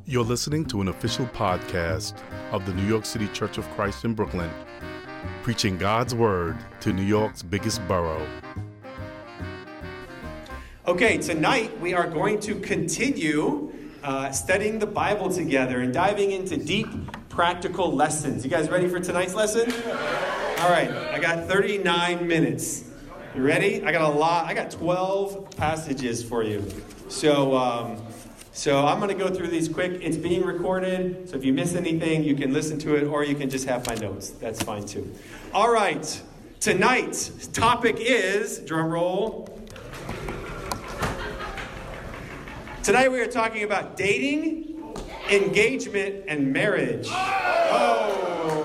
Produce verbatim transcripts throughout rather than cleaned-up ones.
You're listening to an official podcast of the New York City Church of Christ in Brooklyn, preaching God's Word to New York's biggest borough. Okay, tonight we are going to continue uh, studying the Bible together and diving into deep, practical lessons. You guys ready for tonight's lesson? All right, I got thirty-nine minutes. You ready? I got a lot. I got twelve passages for you. So, um, so I'm going to go through these quick. It's being recorded, so if you miss anything, you can listen to it, or you can just have my notes. That's fine too. All right, tonight's topic is, drum roll. Tonight we are talking about dating, engagement, and marriage. Oh.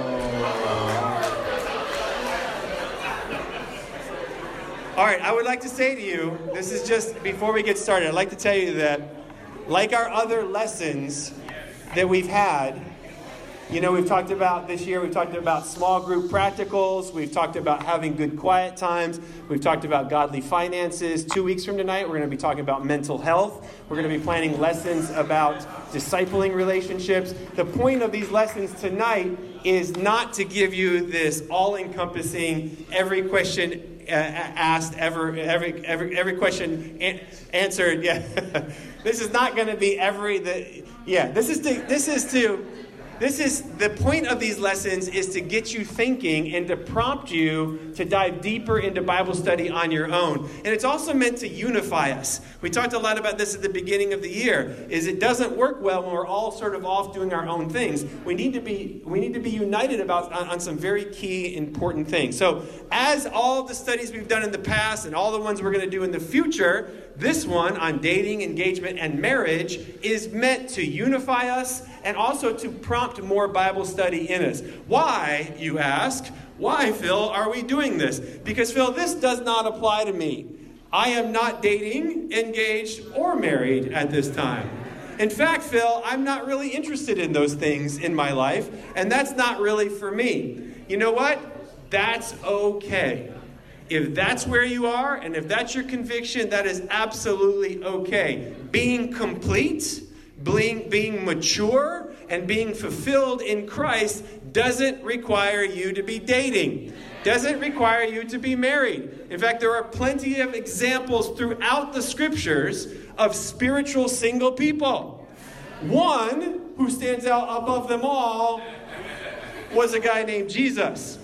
All right, I would like to say to you, this is just before we get started, I'd like to tell you that like our other lessons that we've had, you know, we've talked about this year, we've talked about small group practicals, we've talked about having good quiet times, we've talked about godly finances. Two weeks from tonight, we're going to be talking about mental health. We're going to be planning lessons about discipling relationships. The point of these lessons tonight is not to give you this all-encompassing, every question uh, asked, ever, every every every question an- answered. Yeah, this is not going to be every the. Yeah, this is to this is to. This is the point of these lessons is to get you thinking and to prompt you to dive deeper into Bible study on your own. And it's also meant to unify us. We talked a lot about this at the beginning of the year, is it doesn't work well when we're all sort of off doing our own things. We need to be we need to be united about on, on some very key important things. So as all the studies we've done in the past and all the ones we're going to do in the future, this one on dating, engagement, and marriage is meant to unify us and also to prompt more Bible study in us. Why, you ask? Why, Phil, are we doing this? Because, Phil, this does not apply to me. I am not dating, engaged, or married at this time. In fact, Phil, I'm not really interested in those things in my life, and that's not really for me. You know what? That's okay. If that's where you are, and if that's your conviction, that is absolutely okay. Being complete, being, being mature, and being fulfilled in Christ doesn't require you to be dating. Doesn't require you to be married. In fact, there are plenty of examples throughout the scriptures of spiritual single people. One who stands out above them all was a guy named Jesus.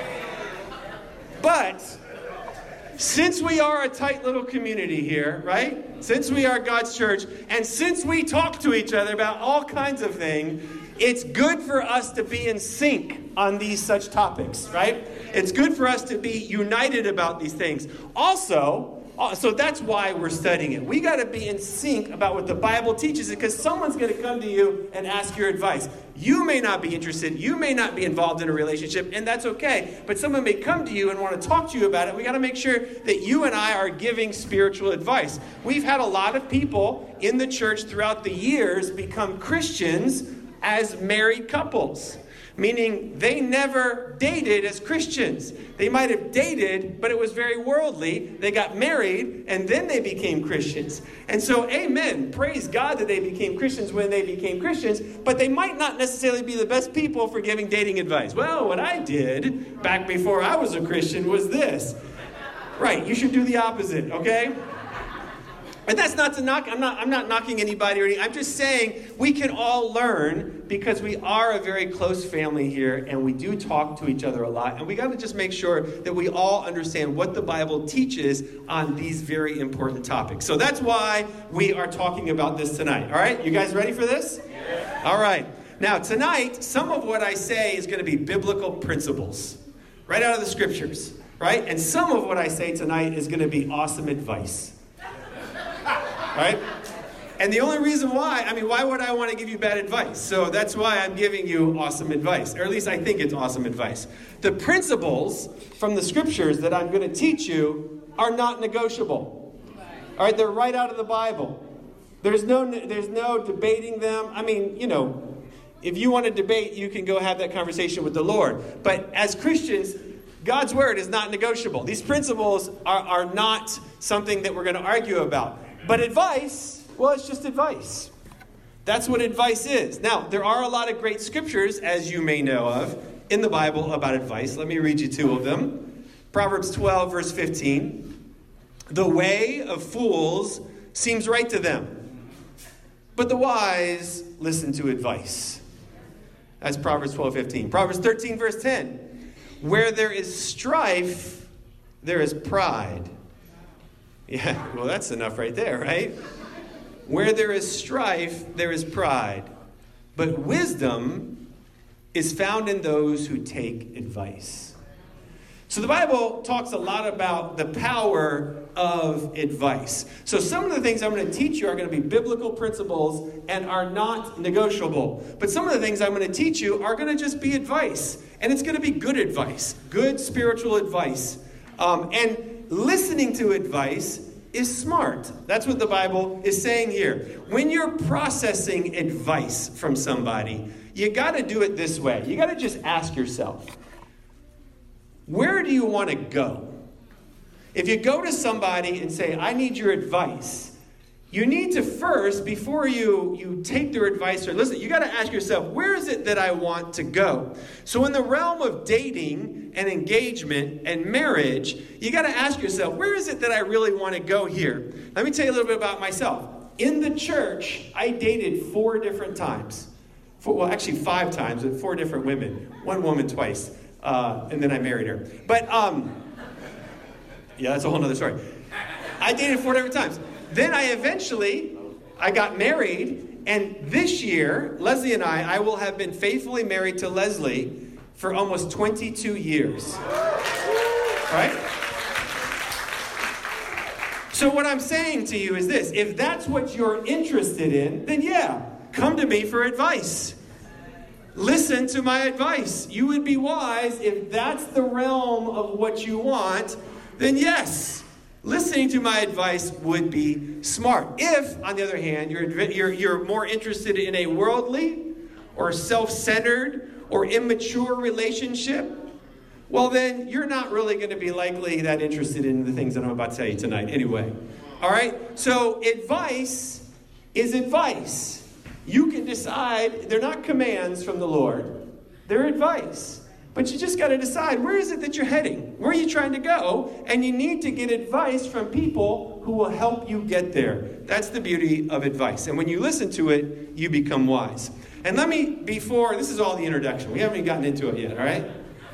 But since we are a tight little community here, right? Since we are God's church, and since we talk to each other about all kinds of things, it's good for us to be in sync on these such topics, right? It's good for us to be united about these things. Also, so that's why we're studying it. We got to be in sync about what the Bible teaches, because someone's going to come to you and ask your advice. You may not be interested. You may not be involved in a relationship, and that's okay. But someone may come to you and want to talk to you about it. We got to make sure that you and I are giving spiritual advice. We've had a lot of people in the church throughout the years become Christians as married couples. Meaning they never dated as Christians. They might have dated, but it was very worldly. They got married, and then they became Christians. And so, amen. Praise God that they became Christians when they became Christians, but they might not necessarily be the best people for giving dating advice. Well, what I did back before I was a Christian was this. Right, you should do the opposite, okay? And that's not to knock, I'm not I'm not knocking anybody or anything. I'm just saying we can all learn because we are a very close family here and we do talk to each other a lot. And we got to just make sure that we all understand what the Bible teaches on these very important topics. So that's why we are talking about this tonight. All right? You guys ready for this? Yeah. All right. Now, tonight, some of what I say is going to be biblical principles right out of the scriptures. Right? And some of what I say tonight is going to be awesome advice. Right? And the only reason why, I mean, why would I want to give you bad advice? So that's why I'm giving you awesome advice, or at least I think it's awesome advice. The principles from the scriptures that I'm going to teach you are not negotiable. All right, they're right out of the Bible. There's no, there's no debating them. I mean, you know, if you want to debate, you can go have that conversation with the Lord. But as Christians, God's word is not negotiable. These principles are, are not something that we're going to argue about. But advice, well, it's just advice. That's what advice is. Now, there are a lot of great scriptures, as you may know of, in the Bible about advice. Let me read you two of them. Proverbs twelve, verse fifteen. The way of fools seems right to them, but the wise listen to advice. That's Proverbs twelve, fifteen. Proverbs thirteen, verse ten. Where there is strife, there is pride. Yeah, well, that's enough right there, right? Where there is strife, there is pride. But wisdom is found in those who take advice. So the Bible talks a lot about the power of advice. So some of the things I'm going to teach you are going to be biblical principles and are not negotiable. But some of the things I'm going to teach you are going to just be advice. And it's going to be good advice, good spiritual advice. Um, and listening to advice is smart. That's what the Bible is saying here. When you're processing advice from somebody, you got to do it this way. You got to just ask yourself, where do you want to go? If you go to somebody and say, I need your advice, you need to first, before you, you take their advice or listen, you got to ask yourself, where is it that I want to go? So in the realm of dating and engagement and marriage, you got to ask yourself, where is it that I really want to go here? Let me tell you a little bit about myself. In the church, I dated four different times. Four, well, actually five times with four different women. One woman twice. Uh, and then I married her. But, um, yeah, that's a whole other story. I dated four different times. Then I eventually, I got married, and this year, Leslie and I, I will have been faithfully married to Leslie for almost twenty-two years. Right? So what I'm saying to you is this. If that's what you're interested in, then yeah, come to me for advice. Listen to my advice. You would be wise if that's the realm of what you want, then yes. Listening to my advice would be smart. If, on the other hand, you're, you're, you're more interested in a worldly or self-centered or immature relationship, well then, you're not really going to be likely that interested in the things that I'm about to tell you tonight anyway. All right? So advice is advice. You can decide. They're not commands from the Lord. They're advice. But you just got to decide, where is it that you're heading? Where are you trying to go? And you need to get advice from people who will help you get there. That's the beauty of advice. And when you listen to it, you become wise. And let me, before, this is all the introduction. We haven't even gotten into it yet, all right?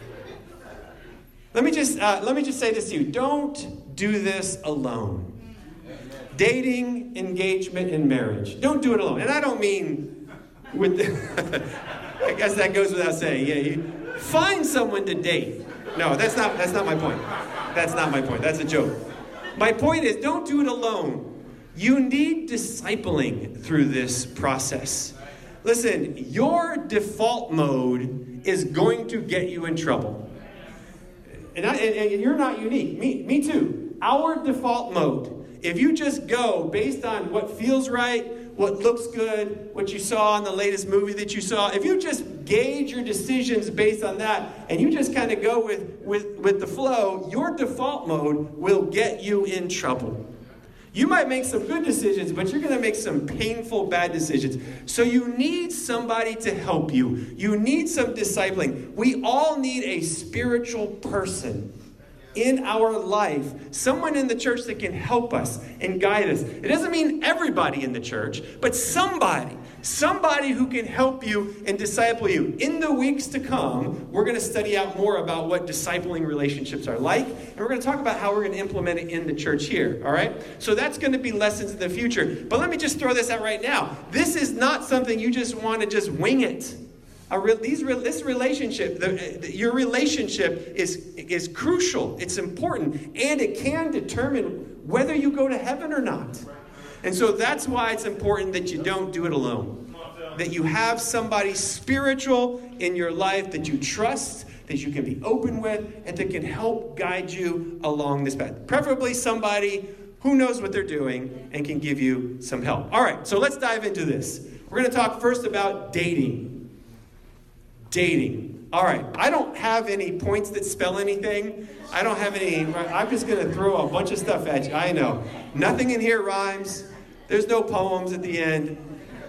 Let me just, uh, let me just say this to you. Don't do this alone. Dating, engagement, and marriage. Don't do it alone. And I don't mean with the, I guess that goes without saying. Yeah, you, find someone to date. No, that's not that's not my point. That's not my point. That's a joke. My point is, don't do it alone. You need discipling through this process. Listen, your default mode is going to get you in trouble. And, I, and, and you're not unique. Me, me too. Our default mode, if you just go based on what feels right, what looks good, what you saw in the latest movie that you saw, if you just gauge your decisions based on that, and you just kind of go with, with, with the flow, your default mode will get you in trouble. You might make some good decisions, but you're going to make some painful bad decisions. So you need somebody to help you. You need some discipling. We all need a spiritual person in our life, someone in the church that can help us and guide us. It doesn't mean everybody in the church, but somebody, somebody who can help you and disciple you. In the weeks to come, we're going to study out more about what discipling relationships are like, and we're going to talk about how we're going to implement it in the church here, all right? So that's going to be lessons in the future. But let me just throw this out right now. This is not something you just want to just wing it. A re- these re- this relationship, the, the, your relationship is, is crucial. It's important. And it can determine whether you go to heaven or not. And so that's why it's important that you don't do it alone. That you have somebody spiritual in your life that you trust, that you can be open with, and that can help guide you along this path. Preferably somebody who knows what they're doing and can give you some help. All right, so let's dive into this. We're going to talk first about dating. Dating. All right. I don't have any points that spell anything. I don't have any. I'm just going to throw a bunch of stuff at you. I know. Nothing in here rhymes. There's no poems at the end.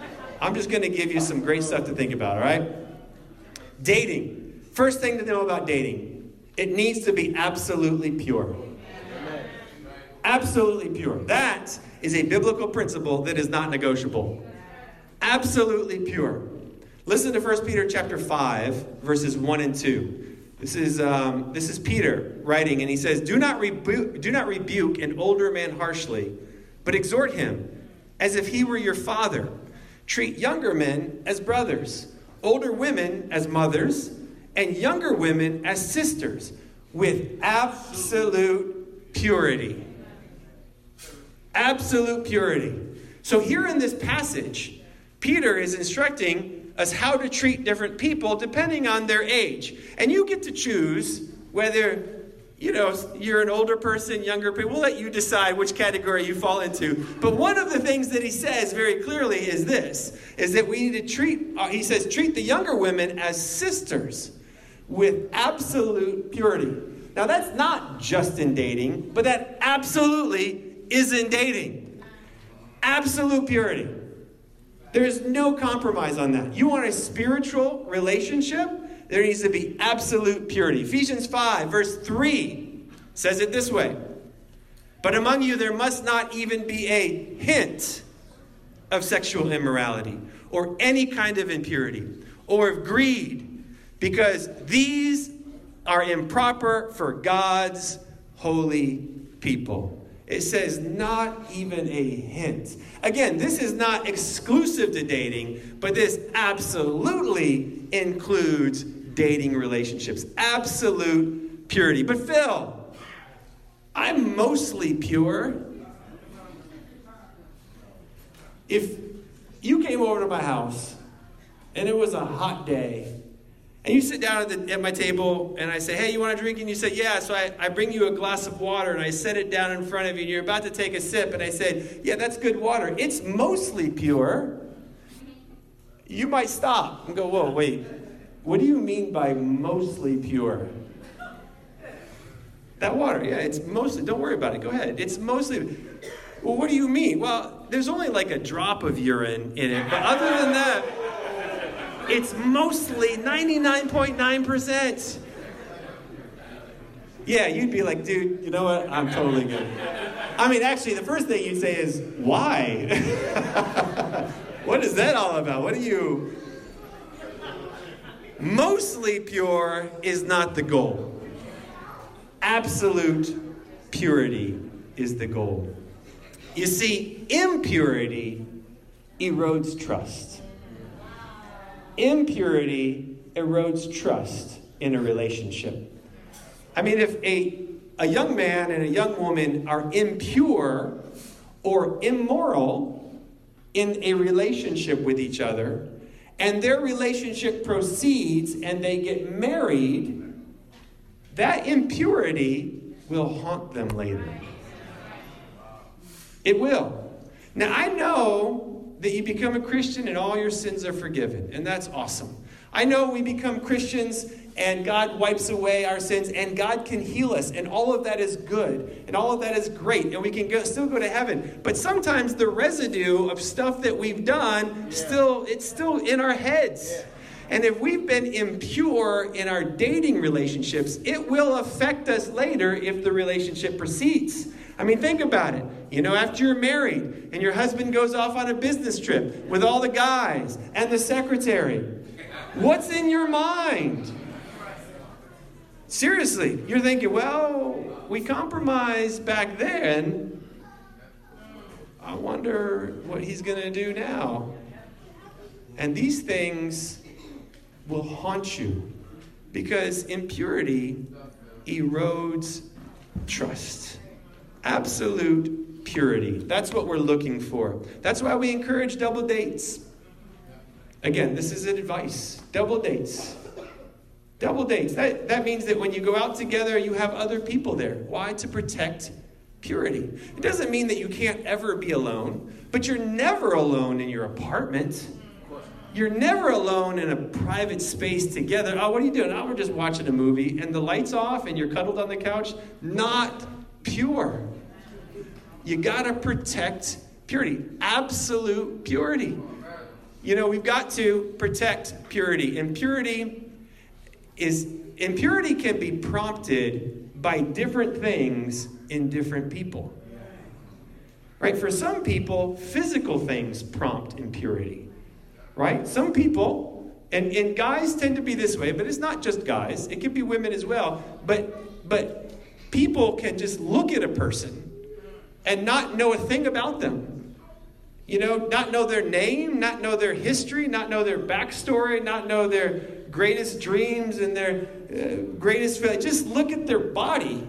I'm just going to give you some great stuff to think about, all right? Dating. First thing to know about dating. It needs to be absolutely pure. Absolutely pure. That is a biblical principle that is not negotiable. Absolutely pure. Listen to First Peter chapter five, verses one and two. This is um, this is Peter writing, and he says, Do not rebu- do not rebuke an older man harshly, but exhort him as if he were your father. Treat younger men as brothers, older women as mothers, and younger women as sisters, with absolute purity. Absolute purity. So here in this passage, Peter is instructing us how to treat different people depending on their age. And you get to choose whether, you know, you're an older person, younger people. We'll let you decide which category you fall into. But one of the things that he says very clearly is this, is that we need to treat, uh, he says, treat the younger women as sisters with absolute purity. Now, that's not just in dating, but that absolutely is in dating. Absolute purity. There is no compromise on that. You want a spiritual relationship? There needs to be absolute purity. Ephesians five, verse three says it this way. But among you there must not even be a hint of sexual immorality or any kind of impurity or of greed, because these are improper for God's holy people. It says not even a hint. Again, this is not exclusive to dating, but this absolutely includes dating relationships. Absolute purity. But Phil, I'm mostly pure. If you came over to my house and it was a hot day, and you sit down at, the, at my table, and I say, hey, you want a drink? And you say, yeah. So I, I bring you a glass of water, and I set it down in front of you, and you're about to take a sip, and I say, yeah, that's good water. It's mostly pure. You might stop and go, whoa, wait. What do you mean by mostly pure? That water, yeah, it's mostly, don't worry about it. Go ahead. It's mostly, well, what do you mean? Well, there's only like a drop of urine in it, but other than that, it's mostly ninety-nine point nine percent. Yeah, you'd be like, dude, you know what? I'm totally good. I mean, actually, the first thing you'd say is, why? What is that all about? What do you... Mostly pure is not the goal. Absolute purity is the goal. You see, impurity erodes trust. Impurity erodes trust in a relationship. I mean, if a, a young man and a young woman are impure or immoral in a relationship with each other, and their relationship proceeds and they get married, that impurity will haunt them later. It will. Now, I know that you become a Christian and all your sins are forgiven, and that's awesome. I know we become Christians and God wipes away our sins and God can heal us, and all of that is good and all of that is great, and we can go, still go to heaven. But sometimes the residue of stuff that we've done, yeah. still it's still in our heads. Yeah. And if we've been impure in our dating relationships, it will affect us later if the relationship proceeds. I mean, think about it. You know, after you're married and your husband goes off on a business trip with all the guys and the secretary, what's in your mind? Seriously, you're thinking, well, we compromised back then. I wonder what he's going to do now. And these things will haunt you because impurity erodes trust. Absolute purity. That's what we're looking for. That's why we encourage double dates. Again, this is advice. Double dates. Double dates. That, that means that when you go out together, you have other people there. Why? To protect purity. It doesn't mean that you can't ever be alone, but you're never alone in your apartment. You're never alone in a private space together. Oh, what are you doing? Oh, we're just watching a movie, and the light's off, and you're cuddled on the couch. Not pure. You got to protect purity. Absolute purity. you know, we've got to protect purity. And purity is, impurity can be prompted by different things in different people. Right? For some people, physical things prompt impurity. Right? Some people, and, and guys tend to be this way, but it's not just guys. It can be women as well. But, but people can just look at a person and not know a thing about them. You know, not know their name, not know their history, not know their backstory, not know their greatest dreams and their uh, greatest failure. Just look at their body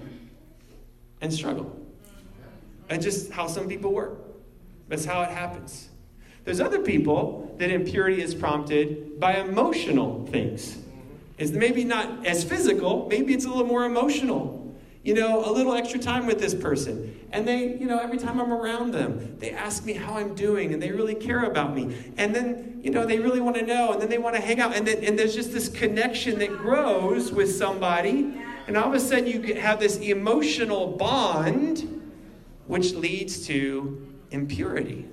and struggle. And just how some people work. That's how it happens. There's other people that impurity is prompted by emotional things. It's maybe not as physical, maybe it's a little more emotional. You know, a little extra time with this person. And they, you know, every time I'm around them, they ask me how I'm doing, and they really care about me. And then, you know, they really want to know, and then they want to hang out. And then and there's just this connection that grows with somebody. And all of a sudden you have this emotional bond, which leads to impurity.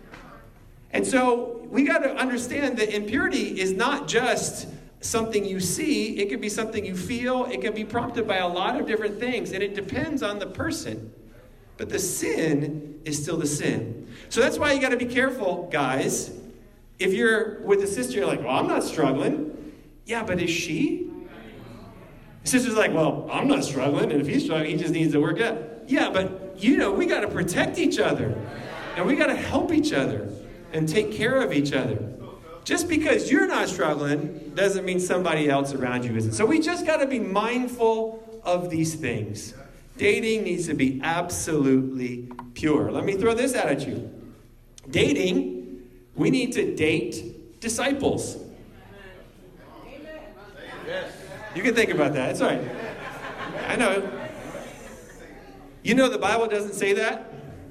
And so we got to understand that impurity is not just something you see. It could be something you feel. It can be prompted by a lot of different things, and it depends on the person. But the sin is still the sin. So that's why you got to be careful, guys. If you're with a sister, you're like, well, I'm not struggling. Yeah, but is she? The sister's like, well, I'm not struggling, and if he's struggling, he just needs to work out. Yeah, but, you know, we got to protect each other, and we got to help each other and take care of each other. Just because you're not struggling doesn't mean somebody else around you isn't. So we just got to be mindful of these things. Dating needs to be absolutely pure. Let me throw this out at you. Dating, we need to date disciples. You can think about that. It's all right. I know. You know the Bible doesn't say that?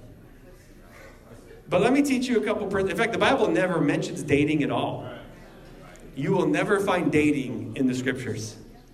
But let me teach you a couple... Per- in fact, the Bible never mentions dating at all. You will never find dating in the Scriptures.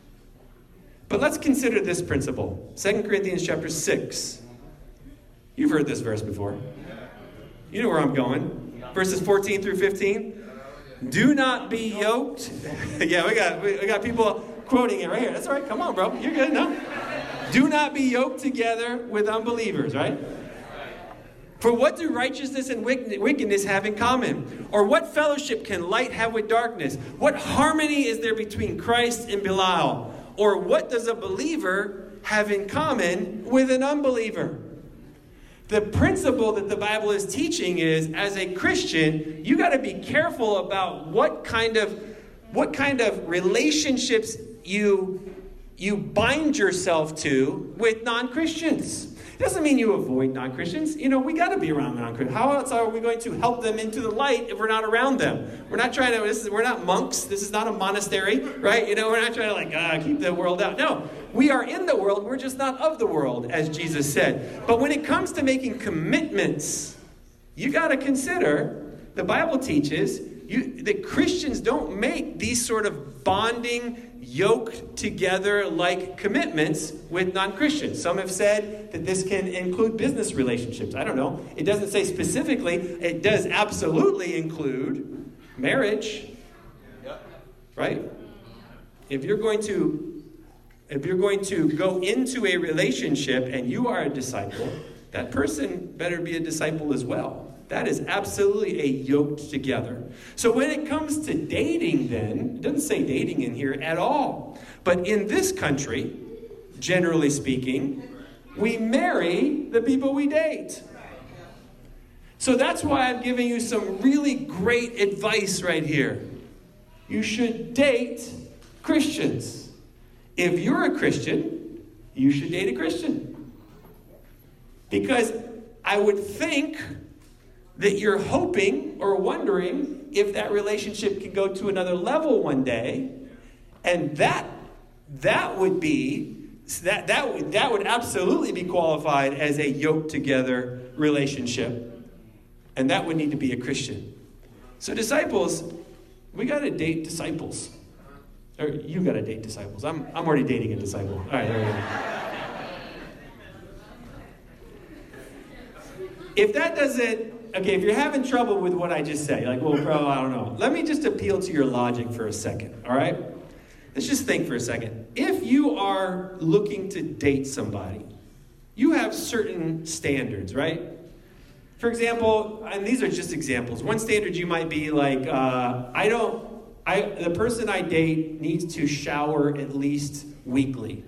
But let's consider this principle. Second Corinthians chapter six. You've heard this verse before. You know where I'm going. Verses fourteen through fifteen. Do not be yoked. yeah, we got, we, we got people quoting it right here. That's all right. Come on, bro. You're good. No. Do not be yoked together with unbelievers, right? For what do righteousness and wickedness have in common? Or what fellowship can light have with darkness? What harmony is there between Christ and Belial? Or what does a believer have in common with an unbeliever? The principle that the Bible is teaching is, as a Christian, you got to be careful about what kind of what kind of relationships you you bind yourself to with non-Christians. It doesn't mean you avoid non-Christians. You know, we got to be around non-Christians. How else are we going to help them into the light if we're not around them? We're not trying to, this is, we're not monks. This is not a monastery, right? You know, we're not trying to like, ah, keep the world out. No, we are in the world. We're just not of the world, as Jesus said. But when it comes to making commitments, you got to consider, the Bible teaches, you, that Christians don't make these sort of bonding, yoked together like commitments with non-Christians. Some have said that this can include business relationships. I don't know. It doesn't say specifically. It does absolutely include marriage. Right? If you're going to if you're going to go into a relationship and you are a disciple, that person better be a disciple as well. That is absolutely a yoked together. So when it comes to dating then, it doesn't say dating in here at all. But in this country, generally speaking, we marry the people we date. So that's why I'm giving you some really great advice right here. You should date Christians. If you're a Christian, you should date a Christian. Because I would think that you're hoping or wondering if that relationship can go to another level one day. And that that would be that that would that would absolutely be qualified as a yoked together relationship. And that would need to be a Christian. So disciples, we got to date disciples. Or you got to date disciples. I'm I'm already dating a disciple. All right, there we go. if that doesn't, okay, if you're having trouble with what I just said, you're like, well, bro, I don't know. Let me just appeal to your logic for a second, all right? Let's just think for a second. If you are looking to date somebody, you have certain standards, right? For example, and these are just examples. One standard you might be like, uh, I don't, I the person I date needs to shower at least weekly.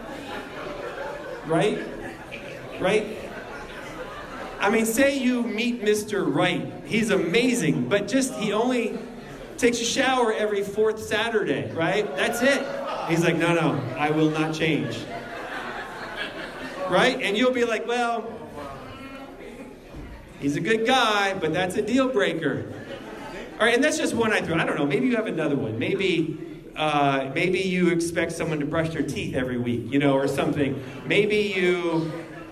Right? Right? I mean, say you meet Mister Right. He's amazing, but just he only takes a shower every fourth Saturday, right? That's it. He's like, no, no, I will not change. Right? And you'll be like, well, he's a good guy, but that's a deal breaker. All right, and that's just one I threw. I don't know. Maybe you have another one. Maybe, uh, maybe you expect someone to brush their teeth every week, you know, or something. Maybe you,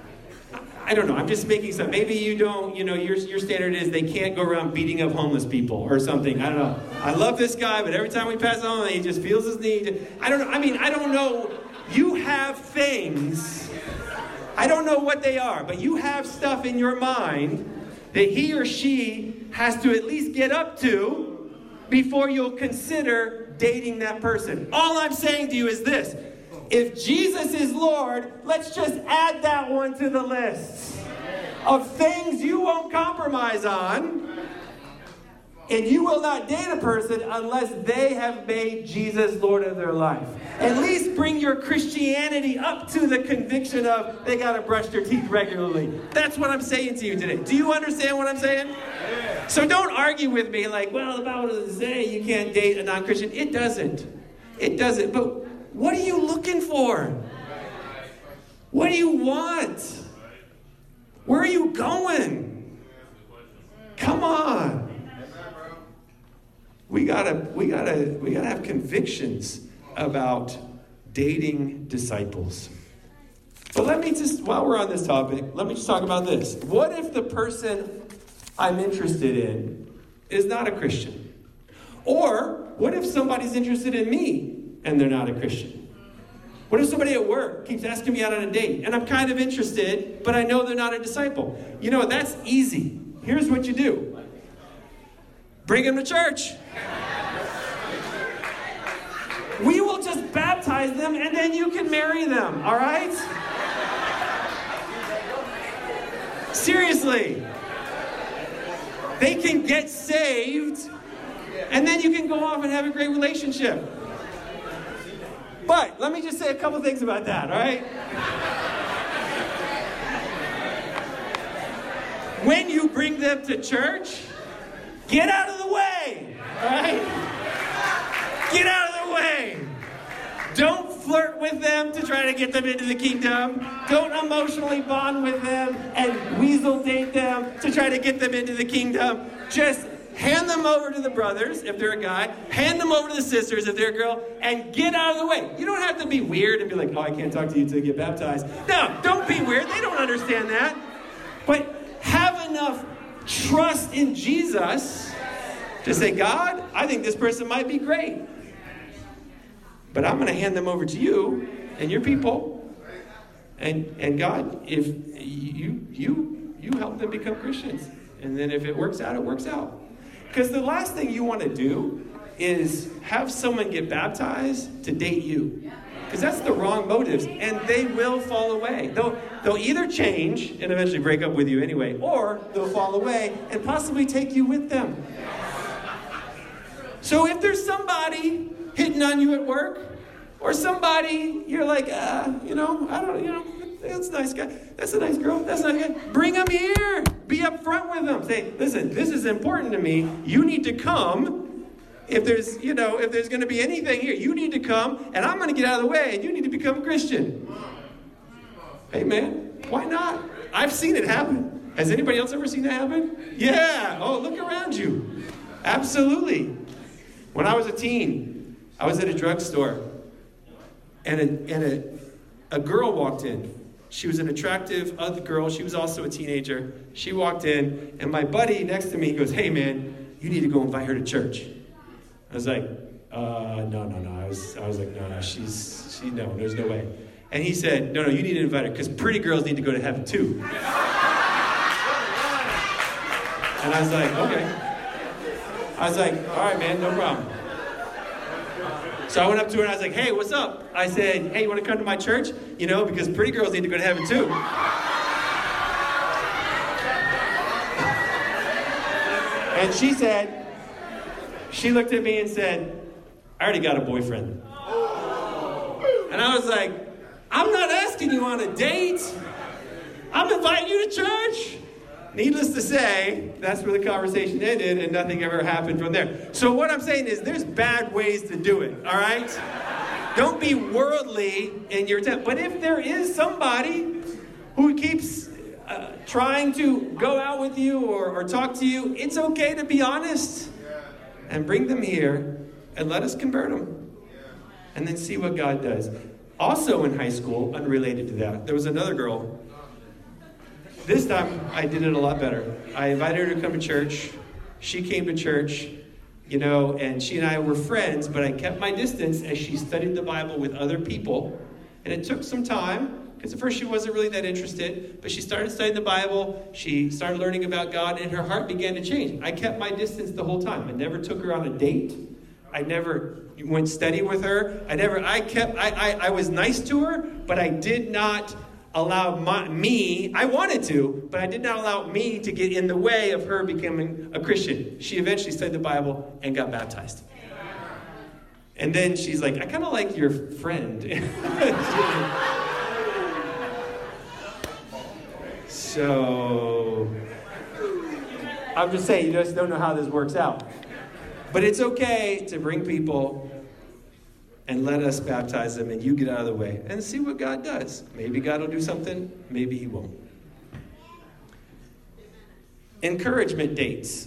I don't know. I'm just making some. Maybe you don't. You know, your your standard is they can't go around beating up homeless people or something. I don't know. I love this guy, but every time we pass on, he just feels his need. I don't know. I mean, I don't know. You have things. I don't know what they are, but you have stuff in your mind that he or she has to at least get up to before you'll consider dating that person. All I'm saying to you is this. If Jesus is Lord, let's just add that one to the list of things you won't compromise on. And you will not date a person unless they have made Jesus Lord of their life. At least bring your Christianity up to the conviction of they got to brush their teeth regularly. That's what I'm saying to you today. Do you understand what I'm saying? Yeah. So don't argue with me like, well, the Bible doesn't say you can't date a non-Christian. It doesn't. It doesn't. But what are you looking for? What do you want? Where are you going? Come on. We gotta, we gotta, we gotta have convictions about dating disciples. But let me just, while we're on this topic, let me just talk about this. What if the person I'm interested in is not a Christian? Or what if somebody's interested in me and they're not a Christian? What if somebody at work keeps asking me out on a date and I'm kind of interested, but I know they're not a disciple? You know, that's easy. Here's what you do. Bring them to church. We will just baptize them and then you can marry them, all right? Seriously. They can get saved and then you can go off and have a great relationship. But let me just say a couple things about that, all right? When you bring them to church, get out of the way, all right? Get out of the way. Don't flirt with them to try to get them into the kingdom. Don't emotionally bond with them and weasel date them to try to get them into the kingdom. Just hand them over to the brothers, if they're a guy. Hand them over to the sisters, if they're a girl. And get out of the way. You don't have to be weird and be like, oh, I can't talk to you until you get baptized. No, don't be weird. They don't understand that. But have enough trust in Jesus to say, God, I think this person might be great. But I'm going to hand them over to you and your people. And and God, if you you you help them become Christians. And then if it works out, it works out. Because the last thing you want to do is have someone get baptized to date you. Because that's the wrong motives. And they will fall away. They'll, they'll either change and eventually break up with you anyway, or they'll fall away and possibly take you with them. So if there's somebody hitting on you at work, or somebody you're like, uh, you know, I don't, you know, that's a nice guy. That's a nice girl. That's a nice guy. Bring them here. Be upfront with them. Say, listen, this is important to me. You need to come. If there's, you know, if there's going to be anything here, you need to come, and I'm going to get out of the way, and you need to become a Christian. Hey, man, why not? I've seen it happen. Has anybody else ever seen that happen? Yeah. Oh, look around you. Absolutely. When I was a teen, I was at a drugstore, and a, and a, a girl walked in. She was an attractive other girl. She was also a teenager. She walked in, and my buddy next to me goes, hey, man, you need to go invite her to church. I was like, uh, no, no, no. I was, I was like, no, no, she's, she, no, there's no way. And he said, no, no, you need to invite her, because pretty girls need to go to heaven, too. And I was like, okay. I was like, all right, man, no problem. So I went up to her and I was like, hey, what's up? I said, hey, you want to come to my church? You know, because pretty girls need to go to heaven too. And she said, she looked at me and said, I already got a boyfriend. And I was like, I'm not asking you on a date. I'm inviting you to church. Needless to say, that's where the conversation ended and nothing ever happened from there. So what I'm saying is there's bad ways to do it, all right? Don't be worldly in your attempt. But if there is somebody who keeps uh, trying to go out with you or, or talk to you, it's okay to be honest and bring them here and let us convert them and then see what God does. Also in high school, unrelated to that, there was another girl. This time, I did it a lot better. I invited her to come to church. She came to church, you know, and she and I were friends, but I kept my distance as she studied the Bible with other people. And it took some time, because at first she wasn't really that interested, but she started studying the Bible. She started learning about God, and her heart began to change. I kept my distance the whole time. I never took her on a date. I never went steady with her. I never, I kept, I, I, I was nice to her, but I did not allow my, me, I wanted to, but I did not allow me to get in the way of her becoming a Christian. She eventually studied the Bible and got baptized. And then she's like, I kind of like your friend. So, I'm just saying, you just don't know how this works out. But it's okay to bring people and let us baptize them, and you get out of the way and see what God does. Maybe God will do something, maybe he won't. Encouragement dates.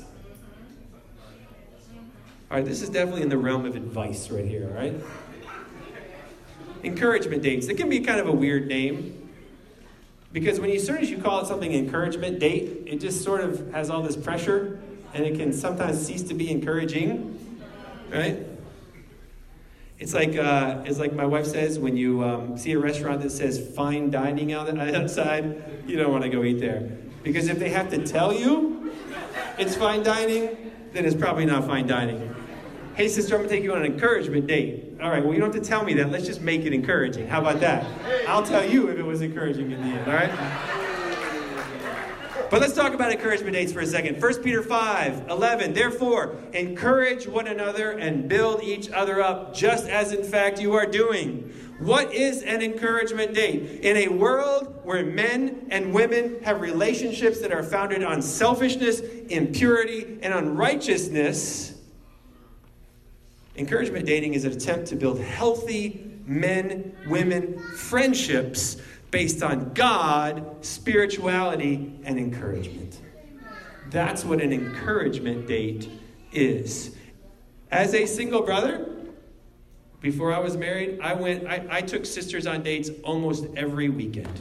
All right, this is definitely in the realm of advice right here, all right? Encouragement dates. It can be kind of a weird name, because when you, as soon as you call it something encouragement date, it just sort of has all this pressure, and it can sometimes cease to be encouraging, right? It's like uh, it's like my wife says, when you um, see a restaurant that says fine dining out outside, you don't want to go eat there. Because if they have to tell you it's fine dining, then it's probably not fine dining. Hey, sister, I'm going to take you on an encouragement date. All right, well, you don't have to tell me that. Let's just make it encouraging. How about that? I'll tell you if it was encouraging in the end, all right? But let's talk about encouragement dates for a second. First Peter five eleven. Therefore, encourage one another and build each other up, just as in fact you are doing. What is an encouragement date? In a world where men and women have relationships that are founded on selfishness, impurity, and unrighteousness, encouragement dating is an attempt to build healthy men-women friendships based on God, spirituality, and encouragement. That's what an encouragement date is. As a single brother, before I was married, I went. I, I took sisters on dates almost every weekend.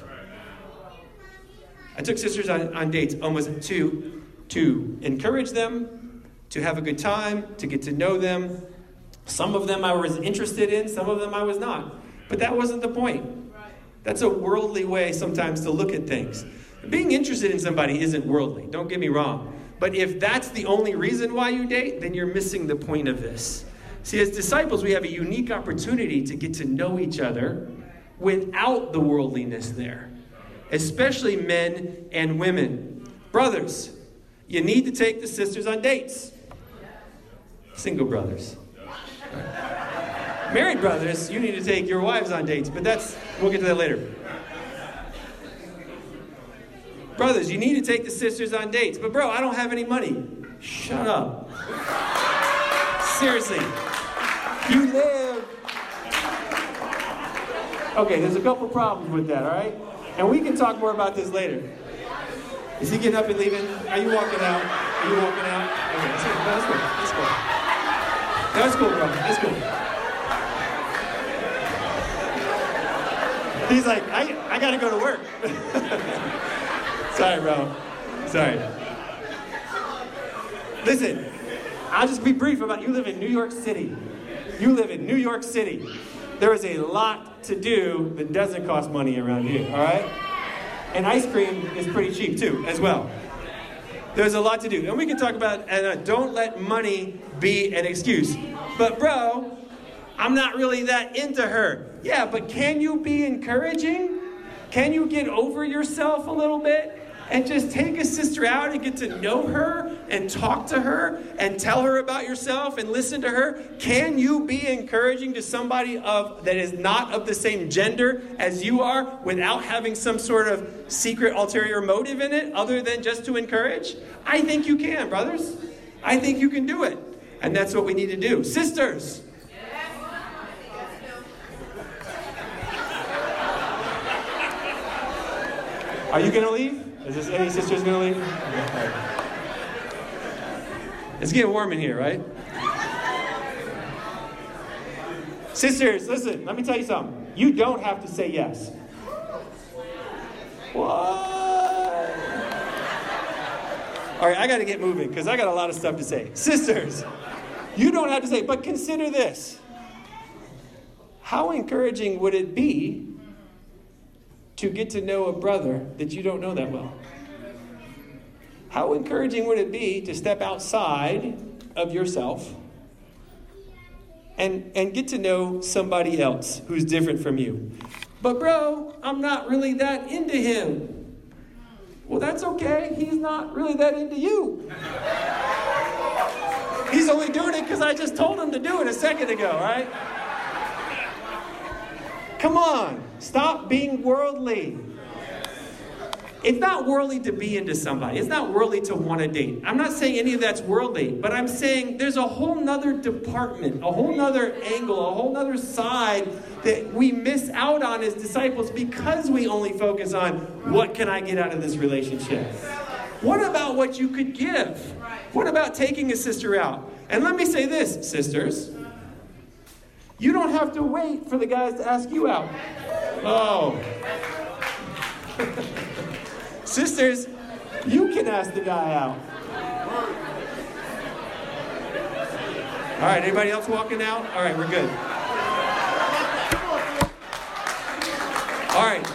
I took sisters on, on dates almost to, to encourage them, to have a good time, to get to know them. Some of them I was interested in, some of them I was not. But that wasn't the point. That's a worldly way sometimes to look at things. Being interested in somebody isn't worldly, don't get me wrong. But if that's the only reason why you date, then you're missing the point of this. See, as disciples, we have a unique opportunity to get to know each other without the worldliness there, especially men and women. Brothers, you need to take the sisters on dates. Single brothers. Married brothers, you need to take your wives on dates, but that's, we'll get to that later. Brothers, you need to take the sisters on dates, but bro, I don't have any money. Shut up. Seriously. You live... Okay, there's a couple problems with that, all right? And we can talk more about this later. Is he getting up and leaving? Are you walking out? Are you walking out? Okay, that's cool. That's cool. That's cool. That's cool, bro. That's cool. He's like, I, I gotta go to work. Sorry, bro. Sorry. Listen, I'll just be brief about, you live in New York City. You live in New York City. There is a lot to do that doesn't cost money around here, all right? And ice cream is pretty cheap too, as well. There's a lot to do. And we can talk about, and uh, don't let money be an excuse. But bro, I'm not really that into her. Yeah, but can you be encouraging? Can you get over yourself a little bit? And just take a sister out and get to know her and talk to her and tell her about yourself and listen to her. Can you be encouraging to somebody of that is not of the same gender as you are without having some sort of secret ulterior motive in it other than just to encourage? I think you can, brothers. I think you can do it. And that's what we need to do. Sisters. Are you going to leave? Is this any sisters going to leave? Okay. It's getting warm in here, right? Sisters, listen, let me tell you something. You don't have to say yes. What? All right, I got to get moving because I got a lot of stuff to say. Sisters, you don't have to say, but consider this. How encouraging would it be to get to know a brother that you don't know that well? How encouraging would it be to step outside of yourself and, and get to know somebody else who's different from you? But bro, I'm not really that into him. Well, that's okay. He's not really that into you. He's only doing it because I just told him to do it a second ago, right? Come on, stop being worldly. It's not worldly to be into somebody. It's not worldly to want to date. I'm not saying any of that's worldly, but I'm saying there's a whole nother department, a whole nother angle, a whole nother side that we miss out on as disciples because we only focus on what can I get out of this relationship. What about what you could give? What about taking a sister out? And let me say this, sisters. You don't have to wait for the guys to ask you out. Oh. Sisters, you can ask the guy out. All right, anybody else walking out? All right, we're good. All right.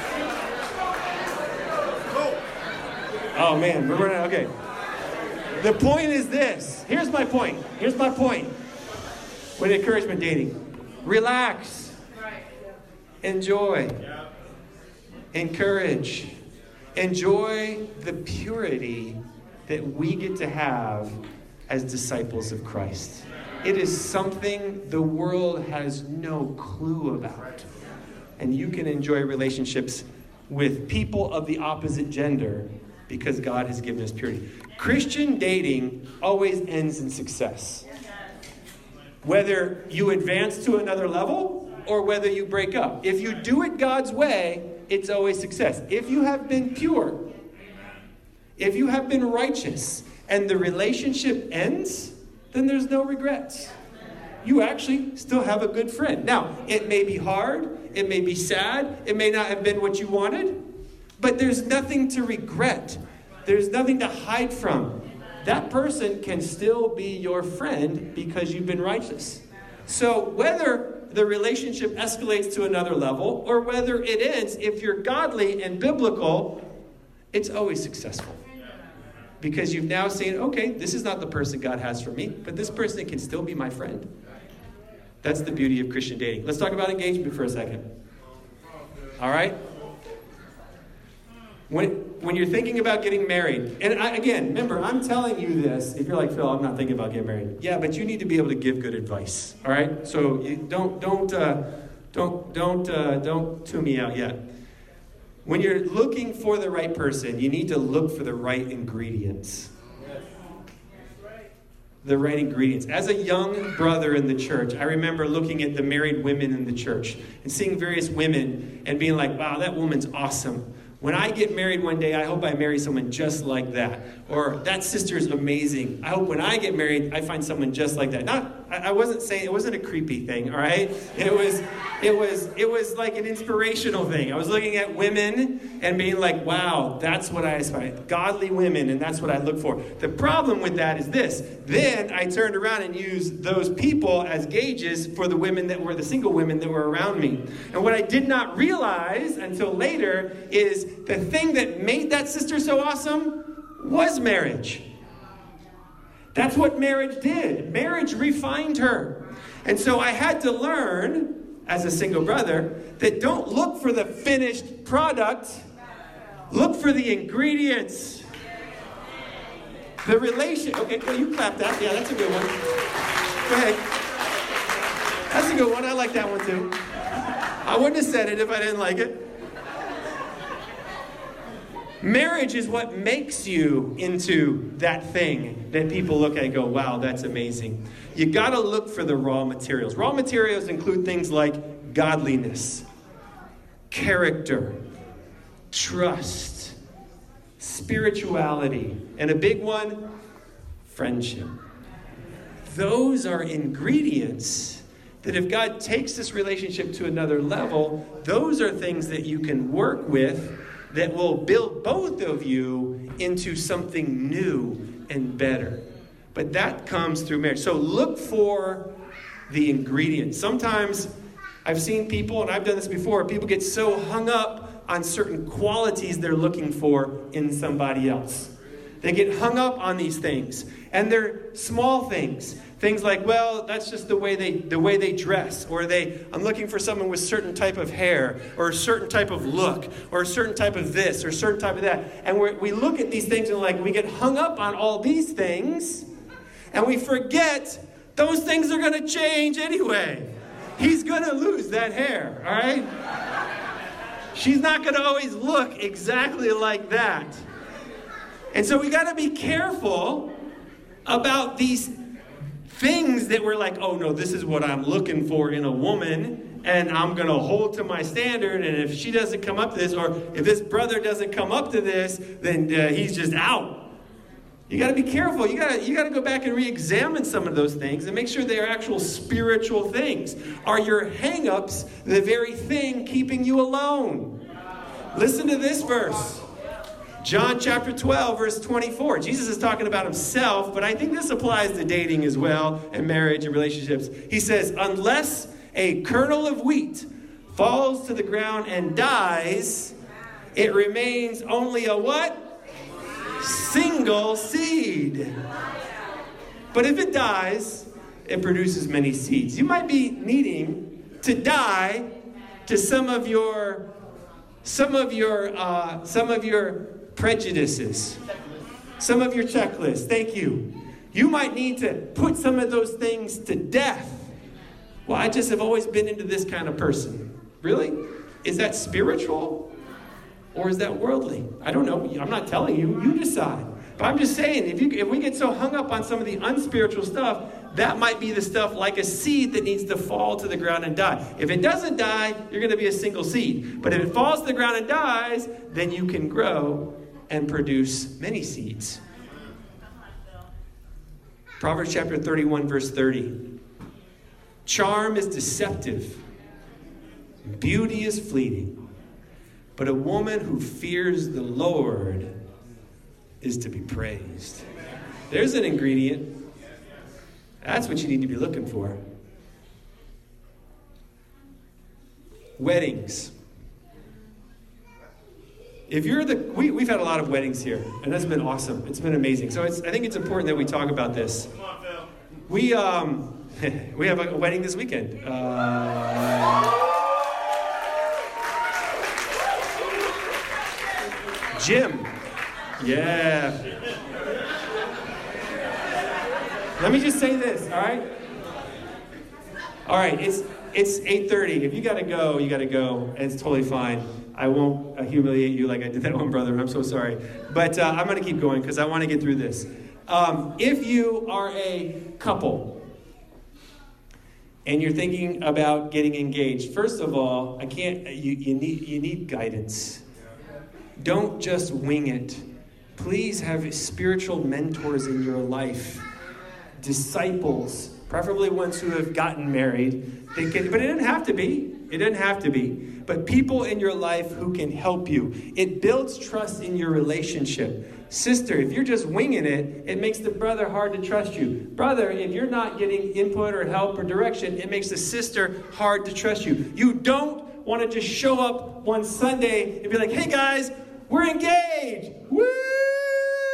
Oh, man, we're running out. Okay. The point is this. Here's my point. Here's my point. With encouragement dating. Relax. Enjoy. Encourage. Enjoy the purity that we get to have as disciples of Christ. It is something the world has no clue about. And you can enjoy relationships with people of the opposite gender because God has given us purity. Christian dating always ends in success. Whether you advance to another level or whether you break up. If you do it God's way, it's always success. If you have been pure, if you have been righteous, and the relationship ends, then there's no regrets. You actually still have a good friend. Now, it may be hard, it may be sad, it may not have been what you wanted, but there's nothing to regret. There's nothing to hide from. That person can still be your friend because you've been righteous. So whether the relationship escalates to another level or whether it ends, if you're godly and biblical, it's always successful. Because you've now seen, okay, this is not the person God has for me, but this person can still be my friend. That's the beauty of Christian dating. Let's talk about engagement for a second. All right? When, when you're thinking about getting married, and I, again, remember, I'm telling you this. If you're like, Phil, I'm not thinking about getting married. Yeah, but you need to be able to give good advice. All right? So you don't don't uh, don't don't uh, don't tune me out yet. When you're looking for the right person, you need to look for the right ingredients. The right ingredients. As a young brother in the church, I remember looking at the married women in the church and seeing various women and being like, wow, that woman's awesome. When I get married one day, I hope I marry someone just like that. Or that sister's amazing. I hope when I get married, I find someone just like that. Not, I wasn't saying, it wasn't a creepy thing, all right? It was, it was, it was like an inspirational thing. I was looking at women and being like, wow, that's what I aspire. Godly women, and that's what I look for. The problem with that is this. Then I turned around and used those people as gauges for the women that were the single women that were around me. And what I did not realize until later is the thing that made that sister so awesome was marriage. That's what marriage did. Marriage refined her. And so I had to learn, as a single brother, that don't look for the finished product. Look for the ingredients. The relation. Okay, well, you clap that. Yeah, that's a good one. Go ahead. That's a good one. I like that one too. I wouldn't have said it if I didn't like it. Marriage is what makes you into that thing that people look at and go, wow, that's amazing. You got to look for the raw materials. Raw materials include things like godliness, character, trust, spirituality, and a big one, friendship. Those are ingredients that if God takes this relationship to another level, those are things that you can work with that will build both of you into something new and better. But that comes through marriage. So look for the ingredients. Sometimes I've seen people, and I've done this before, people get so hung up on certain qualities they're looking for in somebody else. They get hung up on these things. And they're small things. Things like, well, that's just the way they the way they dress. Or they, I'm looking for someone with certain type of hair. Or a certain type of look. Or a certain type of this. Or a certain type of that. And we're, we look at these things and like, we get hung up on all these things. And we forget those things are going to change anyway. He's going to lose that hair. All right? She's not going to always look exactly like that. And so we got to be careful about these things that we're like, oh no, this is what I'm looking for in a woman, and I'm going to hold to my standard, and if she doesn't come up to this, or if this brother doesn't come up to this, then uh, he's just out. You got to be careful. You got to you got to go back and re-examine some of those things and make sure they are actual spiritual things. Are your hang-ups the very thing keeping you alone? Listen to this verse. John chapter twelve, verse twenty-four. Jesus is talking about himself, but I think this applies to dating as well, and marriage and relationships. He says, unless a kernel of wheat falls to the ground and dies, it remains only a what? Single seed. But if it dies, it produces many seeds. You might be needing to die to some of your, some of your, uh, some of your prejudices, some of your checklists. Thank you. You might need to put some of those things to death. Well, I just have always been into this kind of person. Really? Is that spiritual or is that worldly? I don't know. I'm not telling you. You decide. But I'm just saying, if you if we get so hung up on some of the unspiritual stuff, that might be the stuff like a seed that needs to fall to the ground and die. If it doesn't die, you're going to be a single seed. But if it falls to the ground and dies, then you can grow and produce many seeds. Proverbs chapter thirty-one, verse thirty. Charm is deceptive. Beauty is fleeting. But a woman who fears the Lord is to be praised. There's an ingredient. That's what you need to be looking for. Weddings. If you're the, we, we've had a lot of weddings here, and that's been awesome. It's been amazing. So it's, I think it's important that we talk about this. Come on, Phil. We, um, we have a wedding this weekend. Uh, Jim. Yeah. Let me just say this, all right? All right, it's it's eight thirty. If you got to go, you got to go. And it's totally fine. I won't uh, humiliate you like I did that one brother. I'm so sorry. But uh, I'm going to keep going because I want to get through this. Um, if you are a couple and you're thinking about getting engaged, first of all, I can't. You, you need you need guidance. Don't just wing it. Please have spiritual mentors in your life, disciples, preferably ones who have gotten married. They can, but it doesn't have to be. It doesn't have to be. But people in your life who can help you. It builds trust in your relationship. Sister, if you're just winging it, it makes the brother hard to trust you. Brother, if you're not getting input or help or direction, it makes the sister hard to trust you. You don't want to just show up one Sunday and be like, hey guys, we're engaged. Woo!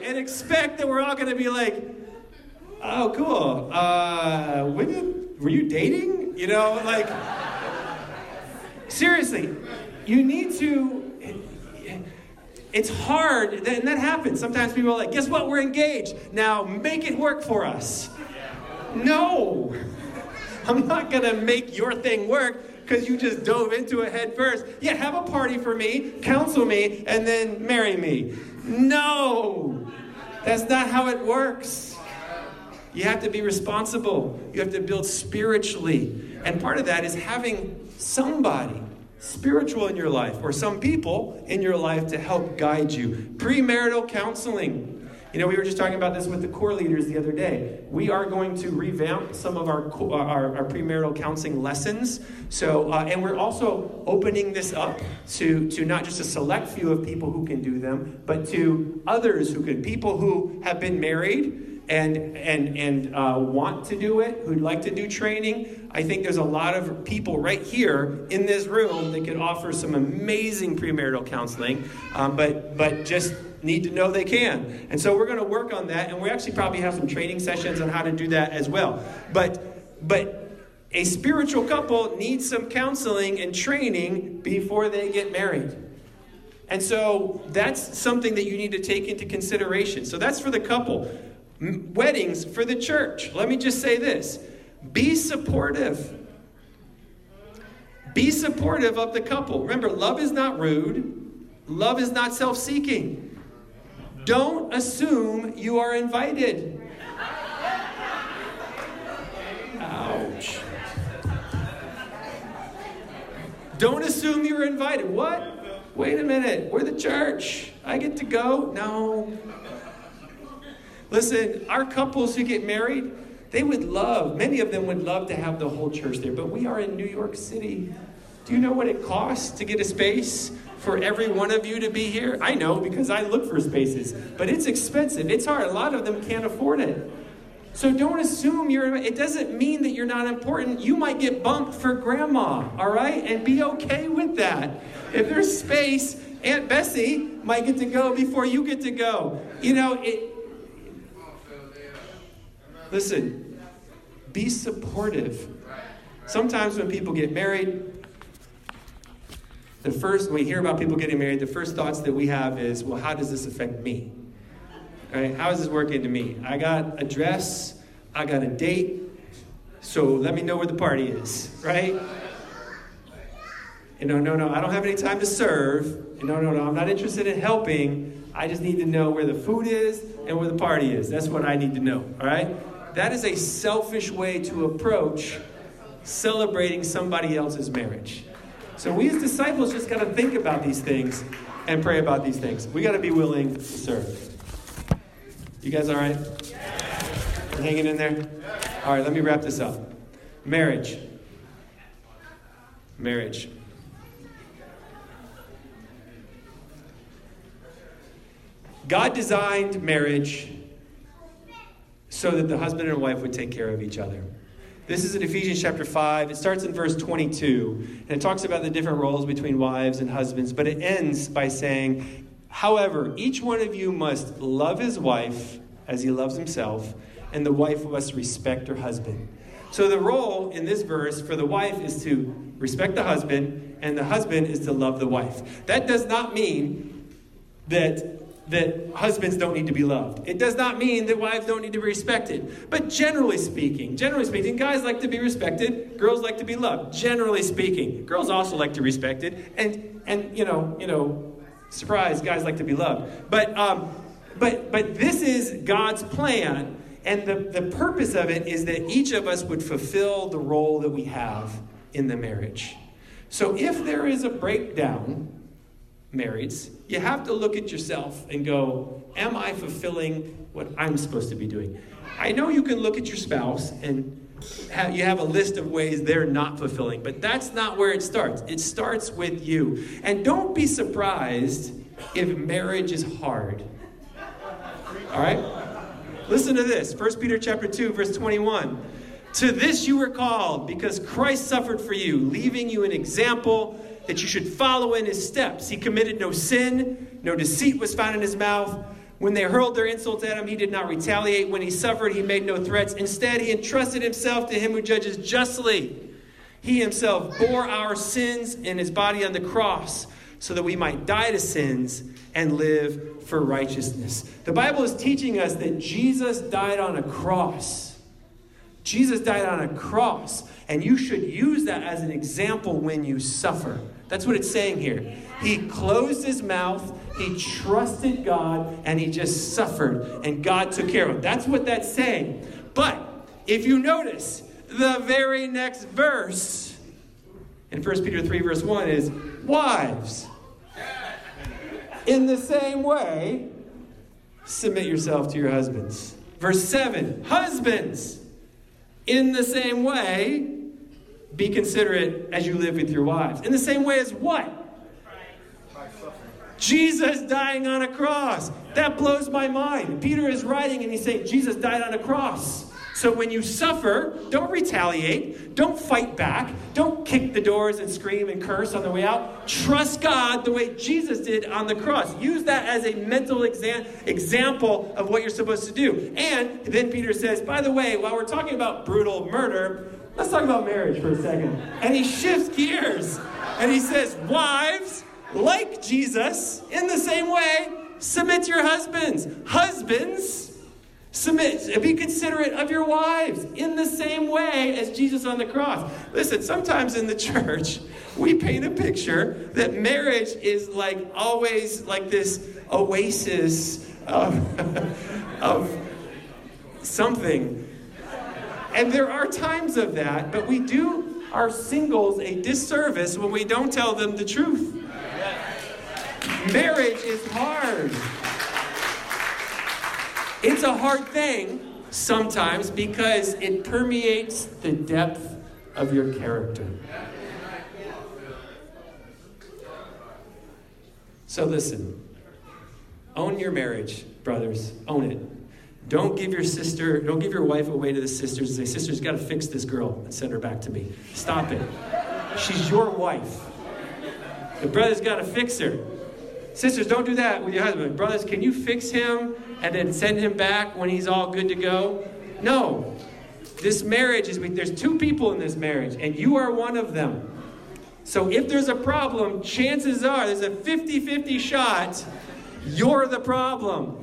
and expect that we're all going to be like, oh, cool. Uh, when you, were you dating? You know, like, seriously, you need to, it, it's hard, and that happens. Sometimes people are like, guess what? We're engaged. Now make it work for us. No, I'm not going to make your thing work because you just dove into it head first. Yeah, have a party for me, counsel me, and then marry me. No, that's not how it works. You have to be responsible. You have to build spiritually. And part of that is having somebody spiritual in your life or some people in your life to help guide you. Premarital counseling. You know, we were just talking about this with the core leaders the other day. We are going to revamp some of our our, our premarital counseling lessons. So, uh, and we're also opening this up to, to not just a select few of people who can do them, but to others who can, people who have been married and and and uh, want to do it, who'd like to do training. I think there's a lot of people right here in this room that can offer some amazing premarital counseling, um, but but just need to know they can. And so we're going to work on that, and we actually probably have some training sessions on how to do that as well. But but a spiritual couple needs some counseling and training before they get married. And so that's something that you need to take into consideration. So that's for the couple. M- weddings for the church. Let me just say this. Be supportive. Be supportive of the couple. Remember, love is not rude. Love is not self-seeking. Don't assume you are invited. Ouch. Don't assume you're invited. What? Wait a minute. We're the church. I get to go? No. Listen, our couples who get married, they would love, many of them would love to have the whole church there, but we are in New York City. Do you know what it costs to get a space for every one of you to be here? I know because I look for spaces, but it's expensive. It's hard. A lot of them can't afford it. So don't assume you're, it doesn't mean that you're not important. You might get bumped for grandma, all right? And be okay with that. If there's space, Aunt Bessie might get to go before you get to go. You know, it. Listen, be supportive. Sometimes when people get married, the first, when we hear about people getting married, the first thoughts that we have is, well, how does this affect me? All right, how is this working to me? I got a dress, I got a date, so let me know where the party is, right? You know, no, no, I don't have any time to serve. No, no, no, I'm not interested in helping. I just need to know where the food is and where the party is. That's what I need to know, all right? That is a selfish way to approach celebrating somebody else's marriage. So we as disciples just got to think about these things and pray about these things. We got to be willing to serve. You guys all right? You hanging in there? All right, let me wrap this up. Marriage. Marriage. God designed marriage so that the husband and wife would take care of each other. This is in Ephesians chapter five. It starts in verse twenty-two. And it talks about the different roles between wives and husbands. But it ends by saying, however, each one of you must love his wife as he loves himself, and the wife must respect her husband. So the role in this verse for the wife is to respect the husband, and the husband is to love the wife. That does not mean that that husbands don't need to be loved. It does not mean that wives don't need to be respected. But generally speaking, generally speaking, guys like to be respected, girls like to be loved. Generally speaking, girls also like to be respected, and and you know, you know, surprise, guys like to be loved. But um, but but this is God's plan, and the, the purpose of it is that each of us would fulfill the role that we have in the marriage. So if there is a breakdown, marrieds, you have to look at yourself and go, am I fulfilling what I'm supposed to be doing? I know you can look at your spouse and have, you have a list of ways they're not fulfilling, but that's not where it starts. It starts with you. And don't be surprised if marriage is hard. All right? Listen to this. First Peter chapter two, verse twenty-one. To this you were called, because Christ suffered for you, leaving you an example that you should follow in his steps. He committed no sin, no deceit was found in his mouth, When they hurled their insults at him, he did not retaliate. When he suffered, he made no threats. Instead, he entrusted himself to him who judges justly. He himself bore our sins in his body on the cross so that we might die to sins and live for righteousness. The Bible is teaching us that Jesus died on a cross. Jesus died on a cross. And you should use that as an example when you suffer. That's what it's saying here. He closed his mouth, he trusted God, and he just suffered. And God took care of him. That's what that's saying. But if you notice, the very next verse in First Peter three verse one is, wives, in the same way, submit yourself to your husbands. Verse seven, husbands, in the same way, be considerate as you live with your wives. In the same way as what? Jesus dying on a cross. That blows my mind. Peter is writing and he's saying Jesus died on a cross. So when you suffer, don't retaliate. Don't fight back. Don't kick the doors and scream and curse on the way out. Trust God the way Jesus did on the cross. Use that as a mental exam- example of what you're supposed to do. And then Peter says, by the way, while we're talking about brutal murder, let's talk about marriage for a second. And he shifts gears. And he says, wives, like Jesus, in the same way, submit to your husbands. Husbands, submit, be considerate of your wives in the same way as Jesus on the cross. Listen, sometimes in the church, we paint a picture that marriage is like always like this oasis of, of something. And there are times of that, but we do our singles a disservice when we don't tell them the truth. Marriage is hard. It's a hard thing sometimes because it permeates the depth of your character. So listen, own your marriage, brothers. Own it. Don't give your sister, don't give your wife away to the sisters and say, sisters, got to fix this girl and send her back to me. Stop it. She's your wife. The brother's got to fix her. Sisters, don't do that with your husband. Brothers, can you fix him and then send him back when he's all good to go? No. This marriage is, there's two people in this marriage, and you are one of them. So if there's a problem, chances are there's a fifty-fifty shot you're the problem.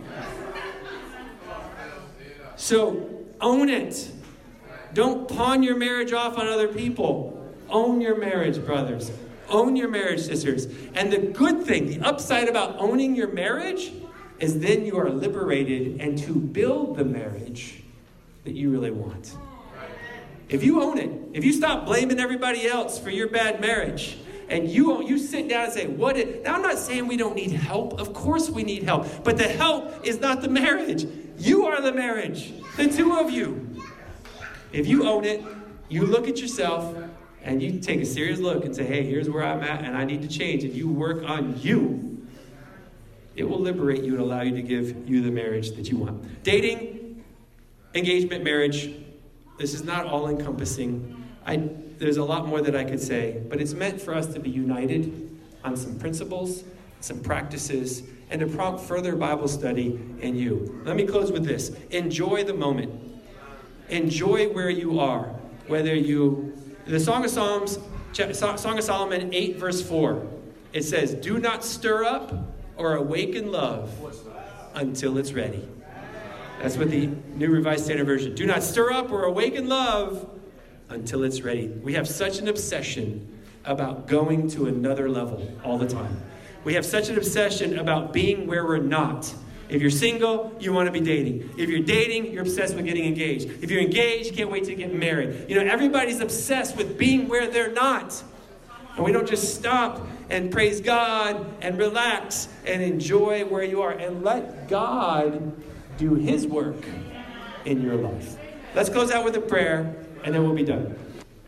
So own it. Don't pawn your marriage off on other people. Own your marriage, brothers. Own your marriage, sisters. And the good thing, the upside about owning your marriage is then you are liberated and to build the marriage that you really want. If you own it, if you stop blaming everybody else for your bad marriage, and you you sit down and say, what is, now I'm not saying we don't need help. Of course we need help. But the help is not the marriage. You are the marriage. The two of you. If you own it, you look at yourself, and you take a serious look and say, hey, here's where I'm at, and I need to change, and you work on you, it will liberate you and allow you to give you the marriage that you want. Dating, engagement, marriage, this is not all-encompassing. I, there's a lot more that I could say, but it's meant for us to be united on some principles, some practices, and to prompt further Bible study in you. Let me close with this. Enjoy the moment. Enjoy where you are, whether you... The Song of Psalms, Song of Solomon eight, verse four, it says, do not stir up or awaken love until it's ready. That's what the New Revised Standard Version. Do not stir up or awaken love until it's ready. We have such an obsession about going to another level all the time. We have such an obsession about being where we're not. If you're single, you want to be dating. If you're dating, you're obsessed with getting engaged. If you're engaged, you can't wait to get married. You know, everybody's obsessed with being where they're not. And we don't just stop and praise God and relax and enjoy where you are and let God do his work in your life. Let's close out with a prayer and then we'll be done.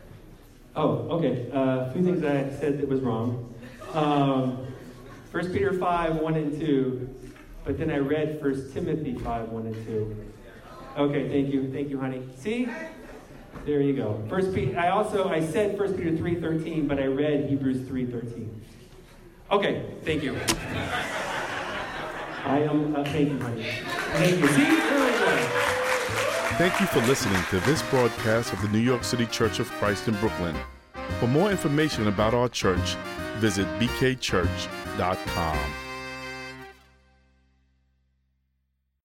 Oh, okay. Uh, a few things I said that was wrong. Um, First Peter five, one and two. But then I read First Timothy five, one and two. Okay, thank you. Thank you, honey. See? There you go. First Peter, I also, I said First Peter three, thirteen, but I read Hebrews three, thirteen. Okay, thank you. I am, uh, thank you, honey. Thank you. See, really good. Thank you for listening to this broadcast of the New York City Church of Christ in Brooklyn. For more information about our church, visit b k church dot com.